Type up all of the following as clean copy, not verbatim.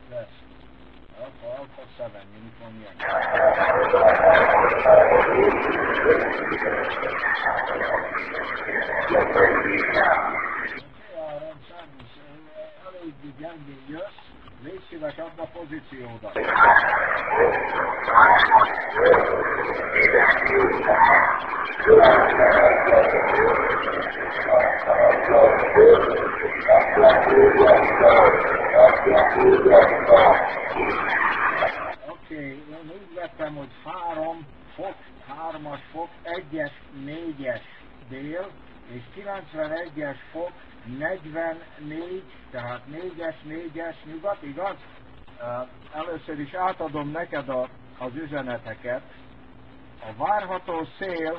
Yes. Alpha 7, Uniform Yankee. Oké, Áron, sajnos elég gyengén jössz. Légy szíves, add a pozíciódat. Oké, én úgy vettem, hogy 3 fok, 3-as fok, 1-es, 4-es dél, és 91-es fok, 44, tehát 4-es nyugat, igaz? Először is átadom neked az üzeneteket. A várható szél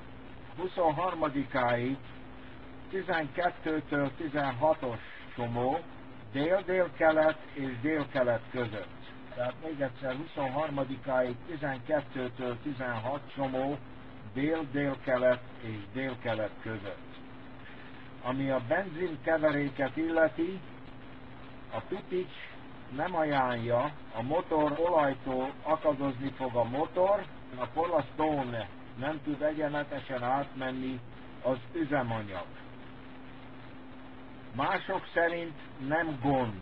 23-áig 12-től 16-os csomó, dél-dél-kelet és dél-kelet között. Tehát még egyszer 23-áig 12-től 16 csomó, dél-dél-kelet és dél-kelet között. Ami a benzin keveréket illeti, a Pipics nem ajánlja, a motor olajtól akadozni fog a motor, a Polar Stone nem tud egyenletesen átmenni az üzemanyag. Mások szerint nem gond.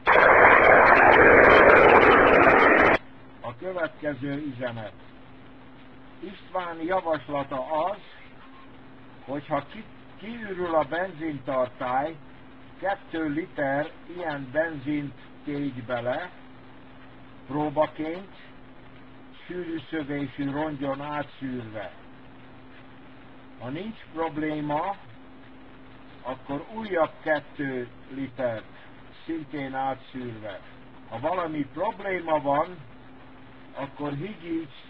A következő üzenet. István javaslata az, hogyha kiürül a benzintartály, 2 liter ilyen benzint tégy bele, próbaként, sűrű szövésű rongyon átszűrve. Ha nincs probléma, akkor újabb 2 litert szintén átszűrve. Ha valami probléma van, akkor higíts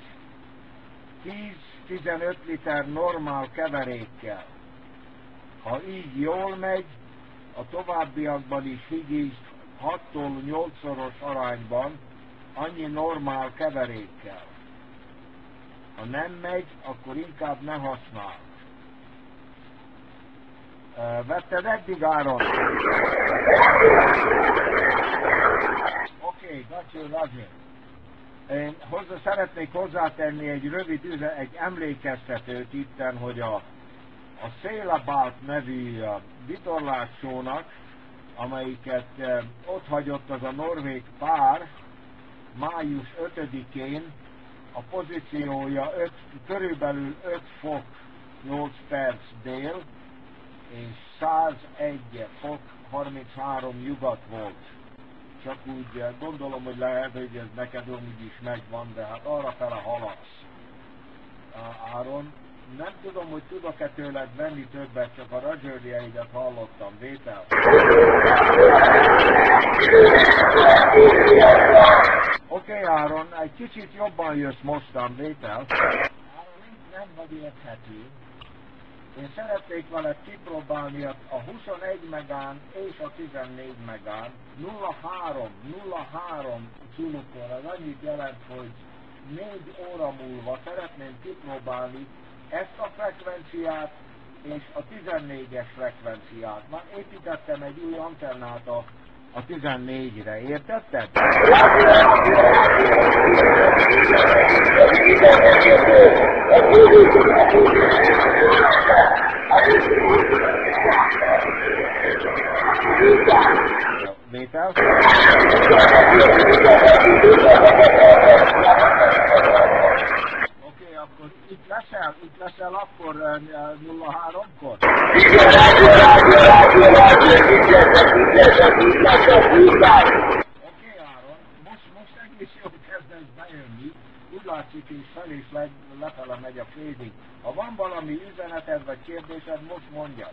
10-15 liter normál keverékkel. Ha így jól megy, a továbbiakban is higíts 6-tól 8-szoros arányban annyi normál keverékkel. Ha nem megy, akkor inkább ne használd. Vetted eddig, Áron? Oké, gotcha, Roger. Én szeretnék hozzátenni egy rövid egy emlékeztetőt itten, hogy a Sailabalt nevű vitorlássónak, amelyiket ott hagyott az a norvég pár, május 5-én a pozíciója körülbelül 5 fok 8 perc dél, és 101 fok 33 nyugat volt. Csak úgy gondolom, hogy lehet, hogy ez neked úgy is megvan, de hát arrafele haladsz. Áron, nem tudom, hogy tudok-e tőled venni többet, csak a Roger-jeidet hallottam. Vétel? Oké, Áron, egy kicsit jobban jössz mostan, vétel? Áron, nem vagy érthető. Én szeretnék veled kipróbálni a 21 megán és a 14 megán 0,3 zulukor. Az annyit jelent, hogy 4 óra múlva szeretném kipróbálni ezt a frekvenciát és a 14-es frekvenciát. Már építettem egy új antennát a 14-re, értetted? Vétel? Oké, akkor itt leszel akkor 03-kor? Oké, Áron, most egész jól kezdesz bejönni, úgy látszik, és fel és lefele megy a fading. Ha van valami üzeneted vagy kérdésed, most mondjad.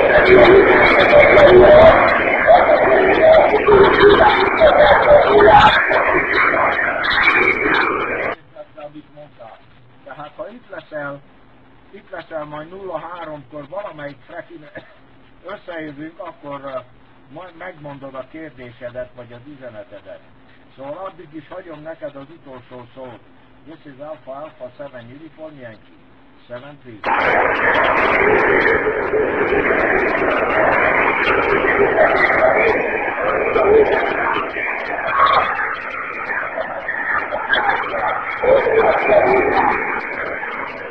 Amit mondtál. Tehát ha itt leszel majd 03-kor valamelyik frekin összejövünk, akkor majd megmondod a kérdésedet vagy az üzenetedet. Szóval addig is hagyom neked az utolsó szót. This is Alpha 7 Uniform Yankee. 7-3.